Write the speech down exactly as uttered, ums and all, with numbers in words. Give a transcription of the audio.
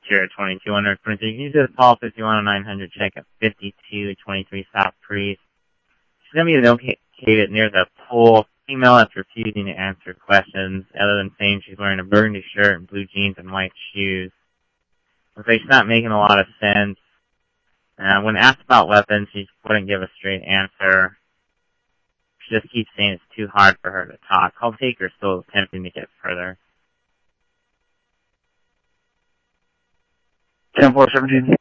Sierra twenty-two hundred twenty-three. Can you do the Paul fifty-one oh nine hundred check at fifty-two twenty-three South Priest? She's going to be located near the pool. Female that's refusing to answer questions other than saying she's wearing a burgundy shirt and blue jeans and white shoes. Looks like she's not making a lot of sense. Uh, when asked about weapons, she wouldn't give a straight answer. She just keeps saying it's too hard for her to talk. Call taker still attempting to get further. ten four seventeen.